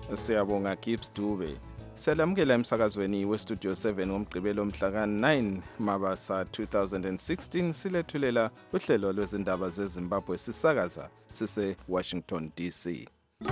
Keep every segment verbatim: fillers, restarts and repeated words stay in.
Siyabonga Gibbs Dube. Selamukela emsakazweni weStudio seven ngomgqibelo mhla ka nine Mabasa two thousand sixteen silethulela uhlelo lwezindaba zeZimbabwe sisakaza sise Washington D C.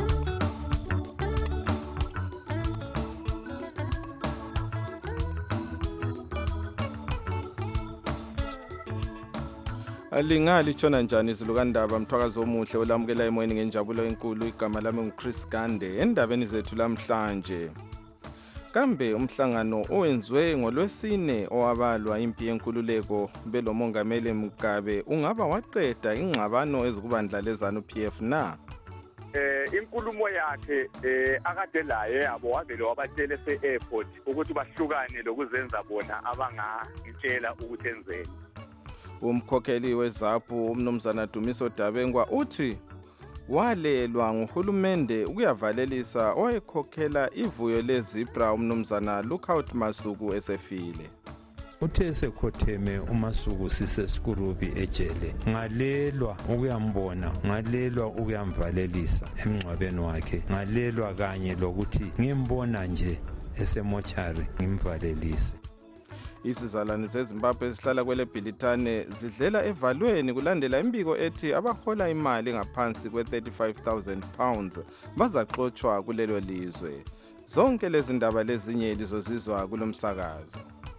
Alingali tshona njani izilukandaba mthwakazi omuhle olamukela emoyeni ngenjabulo enkulu. Igama lami nguChris Gande. Endabeni zethu lamhlanje, kambe umhlangano owenziwe ngolwesine owabalwa impi yenkululeko belomongameli Mugabe ungaba waqeda ingxabano ezikubandla leZANU-P F na? Eh inkulumo yakhe eh akade laye yabo wavele wabatshele se-airport ukuthi bahlukane lokuzenza bona abangitshela ukuthi enzeni. Umkhokheli weZAPU umnumzana Dumiso Dabengwa uthi walelwa nguhulumende ukuyavalelisa owayekhokhela ivuyo leZibra umnumzana Lookout Masuku esefile. Uthe sekhotheme uMasuku sisesikurubi ejele, ngalelwa ukuyambona, ngalelwa ukuyamvalelisa emngcwabeni wakhe, ngalelwa kanye lokuthi ngimbona nje esemochari ngimvalelise. Isizalwane zeZimbabwe esihlala kwele Bhilithane zidlela evalweni kulandela imbiko ethi abahola imali ngaphansi kwe thirty-five thousand pounds bazaxotshwa kulelo lizwe. Zonke lezi ndaba lezinye lizozizwa kulomsakazo.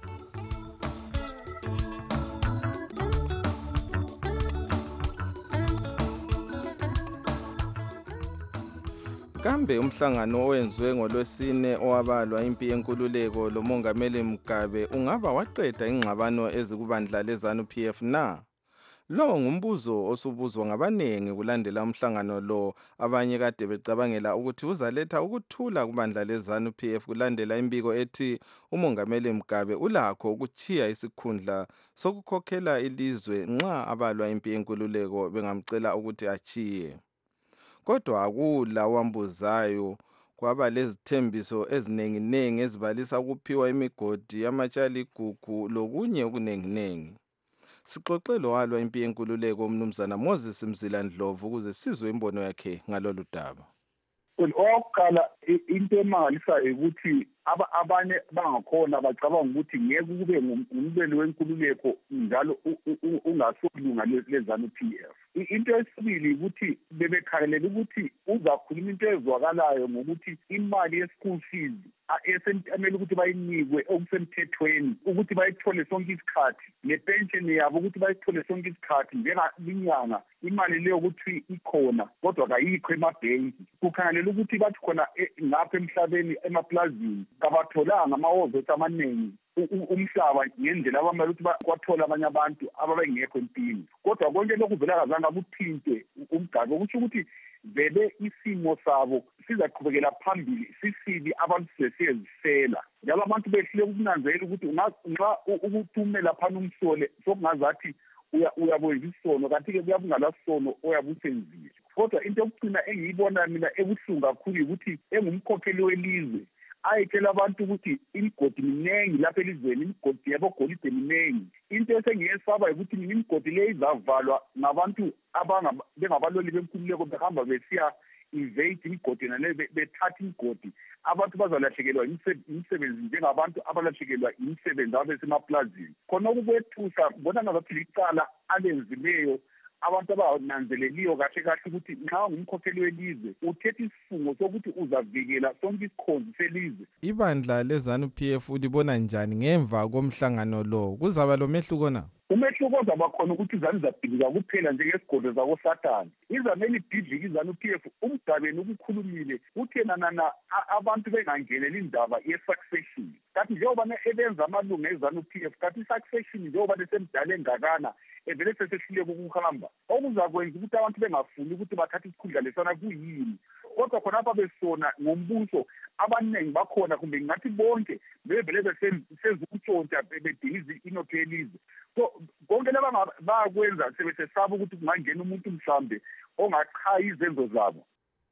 Kambe umhlangano owenziwe ngolwesine owabalwa impi yenkululeko lomongameli Mugabe ungaba waqeda ingxabano ezikubandla leZANU-P F na? Lo ngumbuzo osubuzwa ngabanengi kulandela umhlangano lo, abanye kade becabangela ukuthi uzaletha ukuthula kubandla leZANU-P F kulandela imbiko ethi umongameli Mugabe ulakho ukuchiya isikhundla sokukhokhela ilizwe nxa abalwa impi yenkululeko bengamcela ukuthi achiye. Kodwa akula wambuzayo, kwaba lezithembiso ezinenginengi ezibalisa ukuphiwa imigodi yamatshali igugu lokunye okunenginengi. Sixoxelo walwa impi yenkululeko umnumzana Moses Mzila Ndlovu ukuze sizwe imbono yakhe ngalolu daba. Oqala into emangalisayo ukuthi abanye bangakhona bacabanga ukuthi ngeke kube ngumbeli wenkululeko njalo ungasolunga leZANU-P F. Into esibili ukuthi bebekhangelela ukuthi uzakhuluma into ezwakalayo ngokuthi imali ye-school fees esemele ukuthi bayinikwe okusemthethweni ukuthi bayithole sonke isikhathi, nepension yabo ukuthi bayithole sonke isikhathi njengalinyanga, imali leyo ukuthi ikhona kodwa kayikho emabhenki. Kukhangelela ukuthi bathi khona ngapha emhlabeni emaplazini kabatholanga amawovethi amaningi umhlaba ngendlela abamele ukuthi kwathola abanye abantu ababengekho empini. Kodwa konke lokhu vele akazange kuthinte uMgabe, kusho ukuthi vele isimo sabo sizaqhubekela phambili sisibi abantu sesiyezisela. Njalo abantu behlile ukunanzela ukuthi nxa ukuthumela phana umsole sokungazathi uyabwenza isono, kanti-ke kuyabungala sono oyabusenzile. Kodwa into yokucina engiyibona mina ebuhlungu kakhulu ukuthi engumkhokheli welizwe ayitshela abantu ukuthi imigodi minengi lapha elizweni, imigodi yabogolide minengi. Into esengiyesaba ukuthi imigodi le izavalwa ngabantu bengabaloli benkululeko behamba besiya invade imigodi nale bethatha imigodi. Abantu bazalahlekelwa imisebenzi njengabantu abalahlekelwa imisebenzi abesemaplazini. Khona ukubethusa bona ngazathi licala alenzileyo abantu abananzeleliyo kahle kahle ukuthi nxa ngumkhokheli welizwe uthethe isifungo sokuthi uzavikela sonke isikhonzi selizwe. Ibandla leZANU-P F ulibona njani ngemva komhlangano lo? Kuzaba lo mehluko na? Umehluko ozaba khona ukuthi izanu zabhidlika kuphela njengesigodlo zakoSathane. Izamele ibhidlika izANU-P F uMgabeni ukukhulumile uthe nana abantu bengangeneli indaba ye-succession. Kanti njengoba ebenza amalunga eZANU-P F, kanti i-succession njengoba lesemdala engakana evele sesehluleka ukuhamba, okuzakwenza ukuthi abantu bengafuni ukuthi bathathe isikhundla lesana kuyini. Kodwa khonapha besona ngombuso abaningi bakhona kumbe ngathi bonke bevele besezukutshontsha bedinga inotho yelizwe. So konke laba bayakwenza sebesesaba ukuthi kungangena umuntu mhlambe ongachaya izenzo zabo.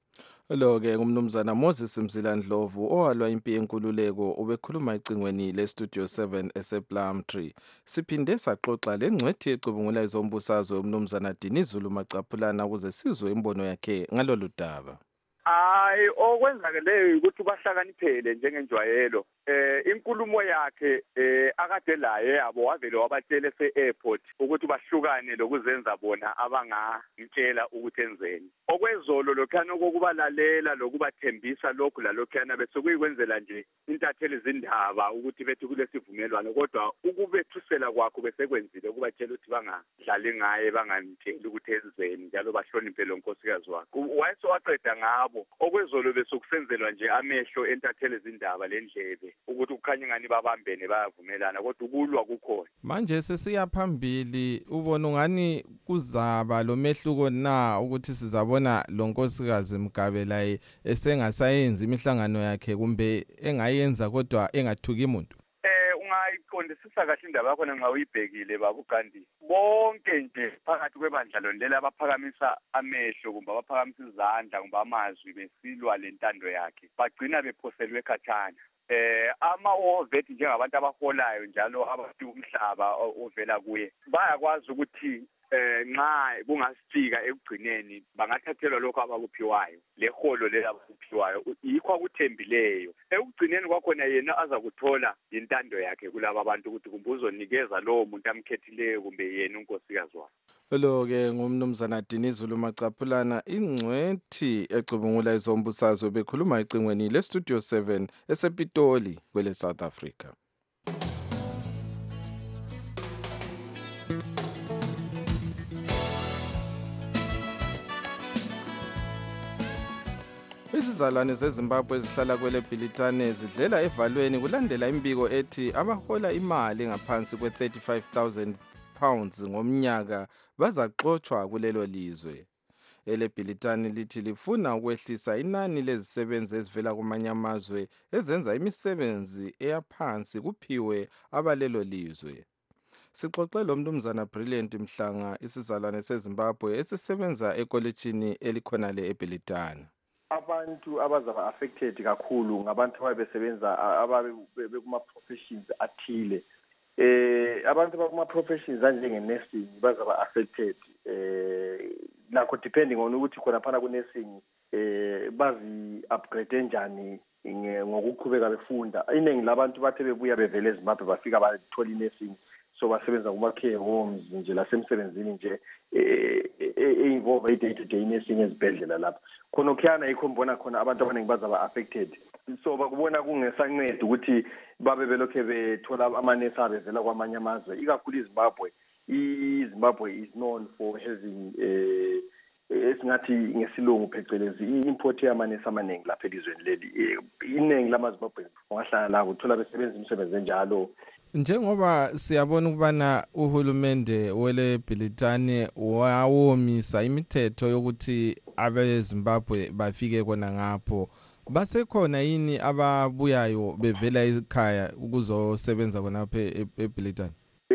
Lo-ke ngumnumzana Moses Mzila Ndlovu owalwa impi yenkululeko ubekhuluma ecingweni leStudio seven esePlumtree. Siphinde saxoxa lengcwethi ecubungula izombusazwe umnumzana Dinizulu Macaphulana ukuze sizwe imbono yakhe ngalolu daba. Hayi okwenzakeleyo ukuthi bahlakaniphele njengenjwayelo. Eh inkulumo yakhe eh akade laye yabo wavele wabatshela ese-airport ukuthi bahlukane lokuzenza bona abangangitshela ukuthi enzeni. Okwezolo lokhana okubalalela lokubathembisa lokhu lalokhana bese kuyikwenzela nje intatheli izindaba ukuthi bethi kulesivumelwano kodwa ukubethusela kwakho bese kwenzile ukubatshela ukuthi bangadlali ngaye bangantsheli ukuthi enzeni njalo bahloniphe lo nkosikazi wakhe. Wayese waqeda ngabo okwezolo bese kusenzelwa nje amehlo entatheli izindaba lendlebe ukuthi ukukhanya ngani babambene bayavumelana kodwa ukulwa kukhona. Manje sesiya phambili ubona ngani kuzaba lo mehluko na ukuthi sizabona lo nkosikazi Mgabe la esengasayenza imihlangano yakhe kumbe engayenza kodwa engathuki umuntu. Eh ungayiqondisisa kahle indaba yakho nxa uyibhekile babu Gandhi. Bonke nje phakathi kwebandla lonlela abaphakamisa amehlo kumbe abaphakamisa izandla kumbe amazwi besilwa lentando yakhe bagcina bephoselwe khathana. Eh ama ovethi njengabantu abaholayo njalo abantu umhlaba ovela kuye bayakwazi ukuthi eh nxa kungasifika ekugcineni bangathathelwa lokho abakuphiwayo leholo lelabakuphiwayo yikho akuthembileyo ekugcineni kwakhona yena azakuthola intando yakhe kulabo abantu ukuthi kumbuzonikeza lowo muntu amkhethileyo kumbe yena unkosikazi wakhe. Lo ke ngumnumzana Dinizulu Macaphulana ingcwethi ecubungula izombusazwe bekhuluma icingweni le Studio seven esePitoli kwele South Africa. Isizalwane zeZimbabwe ezihlala kwele Bhilitane zidlela evalweni kulandela imbiko ethi abahola imali ngaphansi kwe thirty-five thousand pounds ngomnyaka bazaxoxwa kulelo lizwe. Ele Bhilitane lithi lifuna ukwehlisa inani lezisebenzi ezivela kumanye amazwe ezenza imisebenzi eyaphansi kuphiwe abalelo lizwe. Sixoxe lo mnumzana Brilliant Mhlanga isizalwane seZimbabwe esisebenza ekolejini elikhona le eBhilitane. Abantu abazaba affected kakhulu ngabantu ababesebenza ababe kuma professions athile. Eh abantu bakuma professions njenge nursing bazaba affected eh nakho depending on ukuthi khona phana ku nursing eh bazi upgrade enjani ngokuqhubeka befunda. Iningi labantu bathe bebuya bevele eZimbabwe bafika bathola nursing so basebenza kuma care homes nje lasemsebenzini nje e-involve day to day nursing ezibhedlela lapha khona okhana ikhombona khona abantu abaningi bazaba affected so bakubona kungesanceda ukuthi babe belokhe bethola amanesi abevela kwamanye amazwe ikakhulu iZimbabwe iZimbabwe is known for having eh esingathi ngesilungu phecelezi import yamanesi amaningi lapha elizweni leli iningi lamaZimbabwe ongahlala la uthola besebenza imisebenzi enjalo. Njengoba siyabona ukubana uhulumende wele Bhilitane wawomisa imithetho yokuthi abeZimbabwe bafike kona ngapho basekhona yini ababuyayo bevela ekhaya ukuzosebenza khonapha eBhilitane?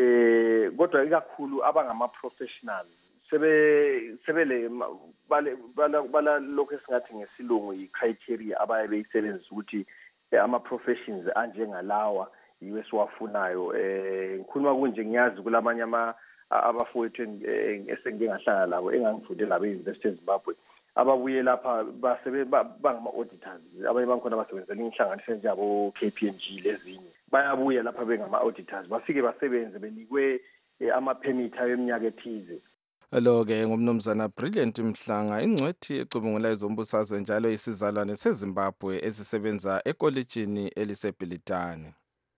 Eh kodwa ikakhulu abangama professionals sebe sebele bale bala lokho esingathi ngesilungu icriteria abaye beyisebenzisa ukuthi ama professions anjengalawa yiwe siwafunayo eh ngikhuluma kunje ngiyazi kulamanye ama abafowethu esengingahlala labo engangifunde labo e-University of Zimbabwe ababuye lapha basebe bangama auditors abanye bankhona basebenzela inhlanganiso njabo K P M G lezinye bayabuya lapha bengama auditors bafike basebenze benikwe ama permit ayeminyaka ethize. Lo ke ngumnumzana Brilliant Mhlanga ingcwethi ecubungula izombusazwe njalo isizalwane seZimbabwe esisebenza ekolejini eliseBhilitane.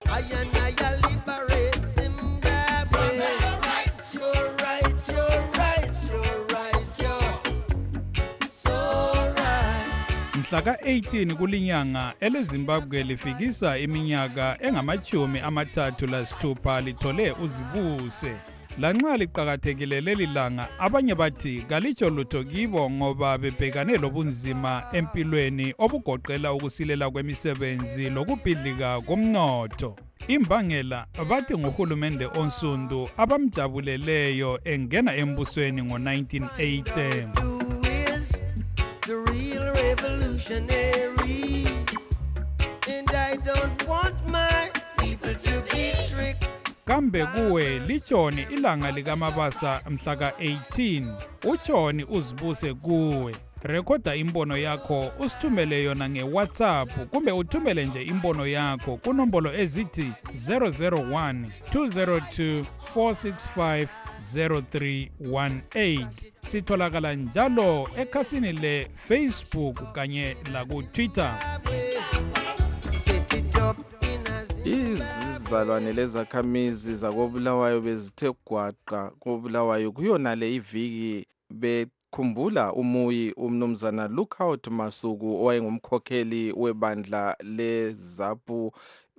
Mhla ka eighteen kulinyanga eleZimbabwe lifikisa iminyaka engamachumi amathathu lasithupha lithole uzibuse. Lanxa liqhakathekile leli langa abanye bathi kalitsho lutho kibo ngoba bebhekane lobunzima empilweni obugoqela ukusilela kwemisebenzi lokubhidlika komnotho. Imbangela bathi nguhulumende onsundu abamjabuleleyo engena embusweni ngo nineteen eighty. The real revolutionary and I don't want my people to be tricked. Kambe kuwe lichoni ilanga likamabasa mhla ka eighteen uchoni uzibuse kuwe Rekhoda imbono yakho usithumele yona ngeWhatsApp kumbe uthumele nje imbono yakho kunombolo ezithi zero zero one two zero two four six five zero three one eight. Sitholakala njalo ekhasini le Facebook kanye la ku Twitter. Izizalwane lezakhamizi zakobulawayo bezithe gwaqa kobulawayo kuyona le iviki bekhumbula umuyi umnumzana Lookout Masuku owayengumkhokheli webandla leZAPU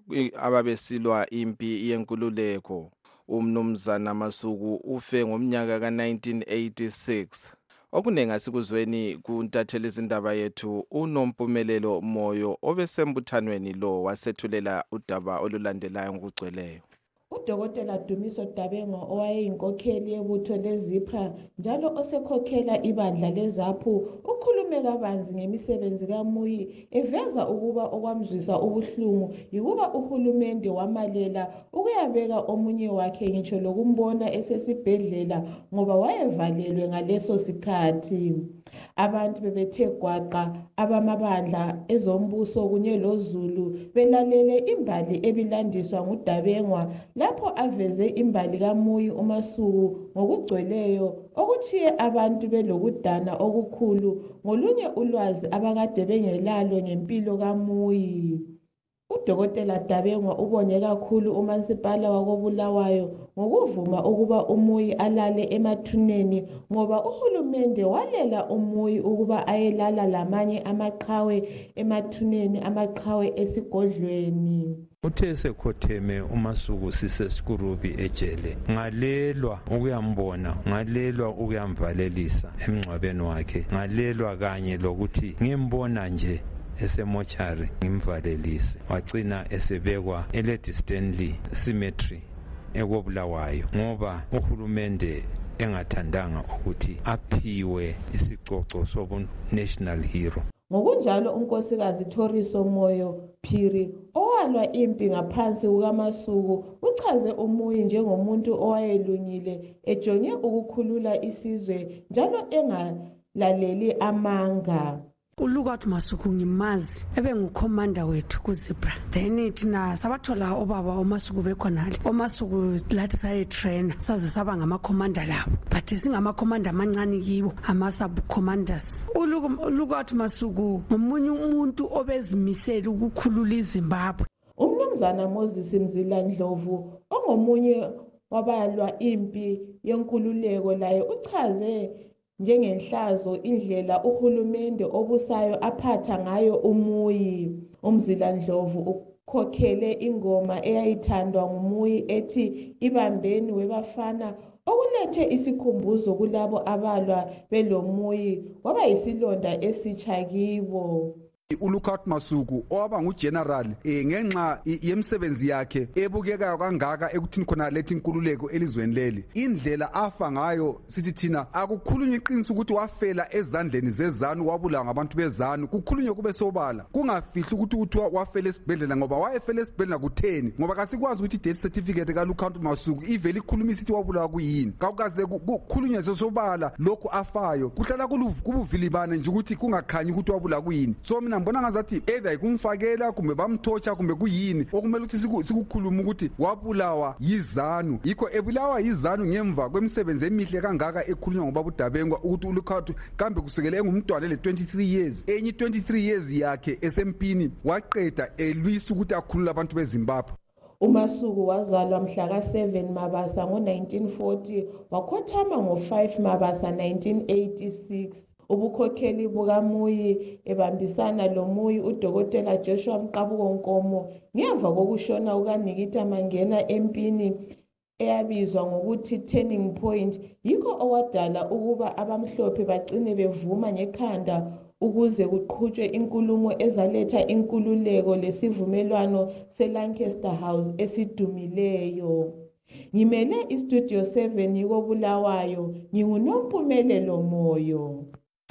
ababesilwa impi yenkululeko. Umnumzana Masuku ufe ngomnyaka ka nineteen eighty-six. Okunenga sikuzweni kuntatheli izindaba yethu uNompumelelo Moyo obesembuthanweni lo wasethulela udaba olulandelayo ngokugcweleyo. Udokotela Dumiso Dabengwa owayeyinkokheli yebutho leZIPRA njalo osekhokhela ibandla leZAPU ukhulume kabanzi ngemisebenzi kaMuyi eveza ukuba okwamzwisa ubuhlungu yikuba uhulumende wamalela ukuyabeka omunye wakhe ngitsho lokumbona esesibhedlela ngoba wayevalelwe ngaleso sikhathi. Abantu bebethe gwaqa abamabandla ezombuso kunye loZulu belalele imbali ebilandiswa nguDabengwa lapho aveze imbali kaMuyi uMasuku ngokugcweleyo okuchiye abantu belokudana okukhulu ngolunye ulwazi abakade bengelalo ngempilo kaMuyi. Udokotela Dabengwa ubonge kakhulu uMansipala wakobulawayo ngokuvuma ukuba uMuyi alale emathuneni ngoba uhulumende walela uMuyi ukuba ayelala lamanye amaqhawe emathuneni amaqhawe esigodlweni. Uthe sekhotheme uMasuku sisesikurubi ejele ngalelwa ukuyambona ngalelwa ukuyamvalelisa emngcwabeni wakhe ngalelwa kanye lokuthi ngimbona nje esemochari ngimvalelise wagcina esebekwa eLady Stanley Cemetery ekobulawayo ngoba uhulumende engathandanga ukuthi aphiwe isicoco sobu national hero. Ngokunjalo unkosikazi Thoriso Moyo Phiri owalwa impi ngaphansi kukaMasuku uchaze uMuyi njengomuntu owayelungile ejonge ukukhulula isizwe njalo engalaleli amanga. uLookout Masuku ngimazi ebengukhomanda wethu kuZIPRA then thina sabathola obaba oMasuku bekhonale oMasuku lathi sayetrainer saze saba ngamakhomanda labo but singamakhomanda amancane kibo ama-sub commanders. uLookout Masuku ngomunye umuntu obezimisela ukukhulula iZimbabwe. Umnumzana Moses Mzila Ndlovu ongomunye wabalwa impi yenkululeko laye uchaze njengenhlazo indlela uhulumende obusayo aphatha ngayo uMuyi. uMzila Ndlovu ukhokhele ingoma eyayithandwa nguMuyi ethi ibambeni webafana okulethe isikhumbuzo kulabo abalwa beloMuyi waba yisilonda esitsha kibo. uLookout Masuku owaba ngugeneral eh ngenxa yemsebenzi yakhe ebukeka kangaka ekuthini khona lethi inkululeko elizweni leli indlela afa ngayo sithi thina akukhulunywe iqiniso ukuthi wafela ezandleni zezanu wabulawa ngabantu bezanu kukhulunywe kube sobala kungafihli ukuthi uthiwa wafela esibhedlela ngoba wayefela esibhedlela kutheni ngoba kasikwazi ukuthi death certificate kaLookout Masuku ivele ikhuluma isithi wabulawa kuyini kakukaze kukhulunywe sesobala lokho afayo kuhlala kubuvilibane nje ukuthi kungakhanyi ukuthi wabulawa kuyini. So mina ngibona ngazathi either ikumfakela kumbe bamthotsha kumbe kuyini okumele ukuthi sikukhuluma ukuthi wabulawa yizanu yikho ebulawa yizanu ngemva kwemisebenzi emihle kangaka ekhulunywa ngoba uDabengwa ukuthi uLookout kambe kusukela engumntwana le twenty-three years enye twenty-three years yakhe esempini waqeda elwisa ukuthi akhulule abantu beZimbabwe. uMasuku wazalwa mhla ka seven Mabasa ngo nineteen forty wakhothama ngo five Mabasa nineteen eighty-six. Ubukhokheli bukaMuyi ebambisana loMuyi uDokotela Joshua Mqabuko Nkomo ngemva kokushona kukaNikita Mangena empini eyabizwa ngokuthi Turning Point yikho owadala ukuba abamhlophe bagcine bevuma ngekhanda ukuze kuqhutshwe inkulumo ezaletha inkululeko lesivumelwano seLancaster House esidumileyo. Ngimele iStudio seven yikobulawayo nginguNompumelelo Moyo.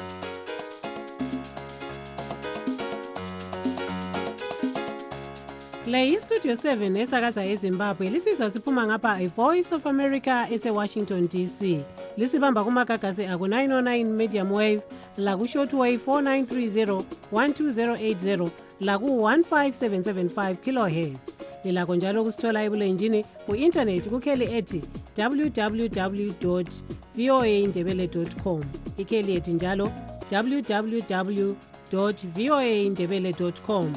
Le iStudio seven esakaza eZimbabwe lisizwa siphuma ngapha iVoice of America ese Washington D C. Lisibamba kumagagasi aku nine oh nine medium wave la ku-shortwave four nine three zero one two zero eight zero la ku-one five seven seven five kilohertz. Lilakho njalo kusithola ebulenjini ku-intanethi kukheli ethi w w w dot v o a indebele dot com. Ikheli ethi njalo w w w dot v o a indebele dot com.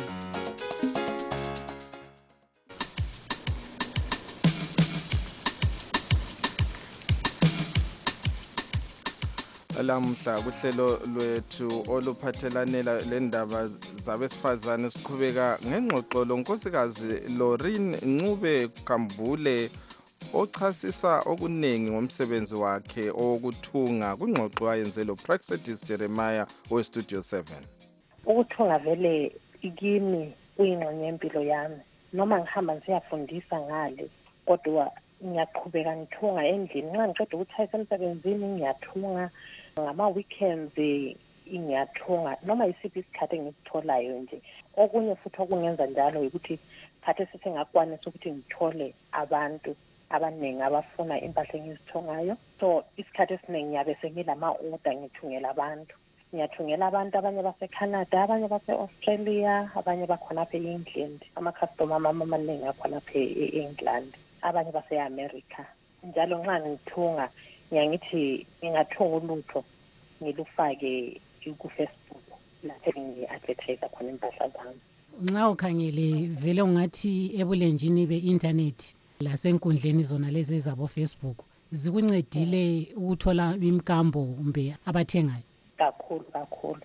Lamhla kuhlelo lwethu oluphathelane lendaba zabesifazane siqhubeka ngengxoxo lonkosikazi Lauren Ncube Kambule ochasisa okuningi ngomsebenzi wakhe owokuthunga kungxoxo ayenze lo Praxedis Jeremiah we Studio seven. Ukuthunga vele ikimi kuyingxenye yempilo yami. Noma ngihamba ngiyafundisa ngale kodwa ngiyaqhubeka ngithunga endlini. Nxa ngiqeda ukuthayisa emsebenzini ngiyathunga, ngama weekends ngiyathunga noma isiphi isikhathi engikutholayo nje. Okunye futhi okungenza njalo ukuthi khathi sithi ngakwanisa ukuthi ngithole abantu abaningi abafuna impahla engizithungayo. So isikhathi esiningi ngiyabe sengilama order ngithungela abantu. Ngiyathungela abantu abanye base Canada, abanye base Australia, abanye bakhona apha eEngland. Ama customer mama amaningi akhona apha eEngland, abanye base America. Njalo nxa ngithunga ngiyangithi ngingathunga ulutho ngilufake ku Facebook lapho ngi-advertise khona impahla zami. Nxa ukhangele vele ungathi ebulenjini be-internet lasenkundleni zona lezi zabo Facebook zikuncedile ukuthola imkambo kumbe abathengayo? Kakhulu kakhulu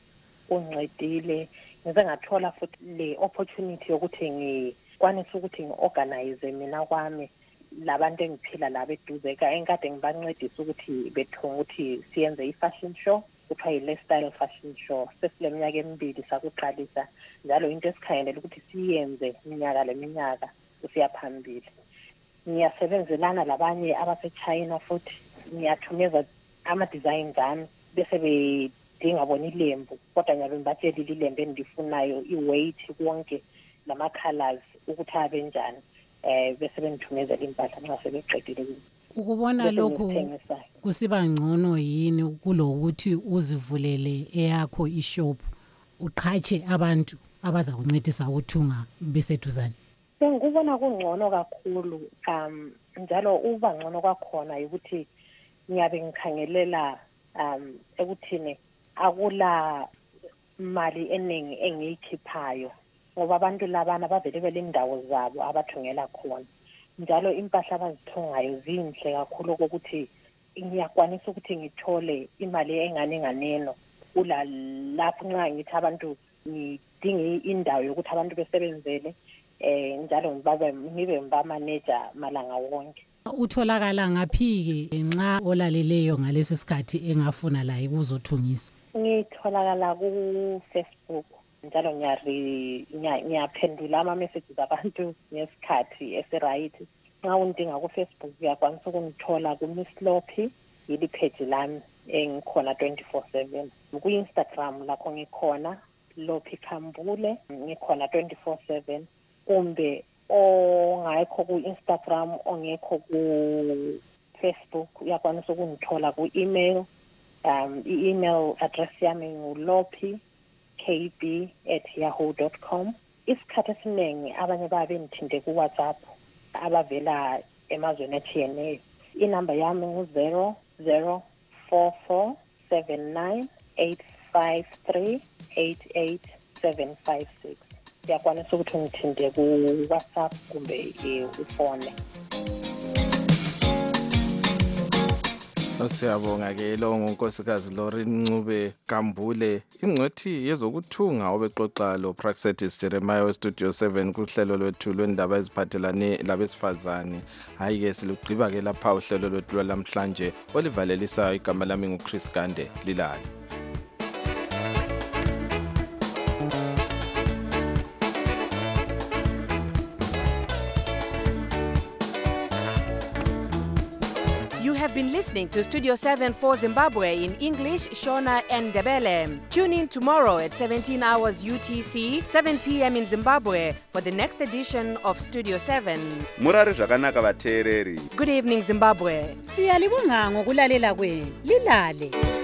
uncedile. Ngize ngathola futhi le opportunity yokuthi ngikwanise ukuthi ngi-organize mina kwami labantu engiphila laba eduze ka enkade ngibancedisa ukuthi bethunga ukuthi siyenze i-fashion show, kuthiwa yi-lifestyle fashion show. Sesile minyaka emibili sakuqalisa njalo into esikhangelela ukuthi siyenze iminyaka leminyaka kusiya phambili. Ngiyasebenzelana labanye abase-China futhi ngiyathumeza ama-designs ami bese bedinga bona ilembu kodwa ngiyabe ngibatshelile ilembu endifunayo, i-weight konke lama-colors ukuthi abe njani. Eh bese benithumezela impahla nxa sebeqedile. Ukubona lokho kusiba ngcono yini kulokuthi uzivulele eyakho ishop uqhatshe abantu abaza kuncedisa ukuthunga beseduzane? Ngikubona kungcono kakhulu um njalo uba ngcono kwakhona ukuthi ngiyabe ngikhangelela um ekuthini akula mali eningi engiyikhiphayo ngoba abantu labana bavele bele indawo zabo abathungela khona. Njalo impahla abazithungayo zinhle kakhulu ukuthi ngiyakwanisa ukuthi ngithole imali engane nganeno kula lapho nxa ngithi abantu ngidinge indawo yokuthi abantu besebenzele eh njalo ngibabe ngibe ngba manager malanga wonke. Utholakala ngaphi ke nxa olaleleyo ngalesi sikhathi engafuna la ukuzothungisa? Ngitholakala ku Facebook njalo ngiyari ngiyaphendula ama messages abantu ngesikhathi esiright. Nxa undinga ku Facebook uyakwanisa ukungithola ku Miss Lopi, yili page lami engikhona twenty-four seven. Ku Instagram lakho ngikhona Lopi Kambule, ngikhona twenty-four seven. Kumbe ongekho ku Instagram ongekho ku Facebook uyakwanisa ukungithola ku email. Um i-email address yami ngulopi k b at yahoo dot com. Isikhathi esiningi abanye babe ngithinte ku WhatsApp abavela emazweni atshiyeneyo. Inamba yami ngu zero zero four four seven nine eight five three eight eight seven five six. Uyakwanisa ukuthi ngithinte ku WhatsApp kumbe ufone. Siyabonga ke lo ngunkosikazi Lauren Ncube Kambule, ingcwethi yezokuthunga obexoxa lo Praxedis Jeremiah we Studio seven kuhlelo lwethu lwendaba eziphathelane labesifazane. Hayi ke silugqiba ke lapha uhlelo lwethu lamhlanje olivalelisa igama lami nguChris Gande Lilali. Have been listening to Studio seven for Zimbabwe in English, Shona and Ndebele. Tune in tomorrow at seventeen hours U T C, seven p.m. in Zimbabwe for the next edition of Studio seven. Murari zvakanaka vateereri. Good evening, Zimbabwe. Siyalibonga ngokulalela kwenu. Lilale.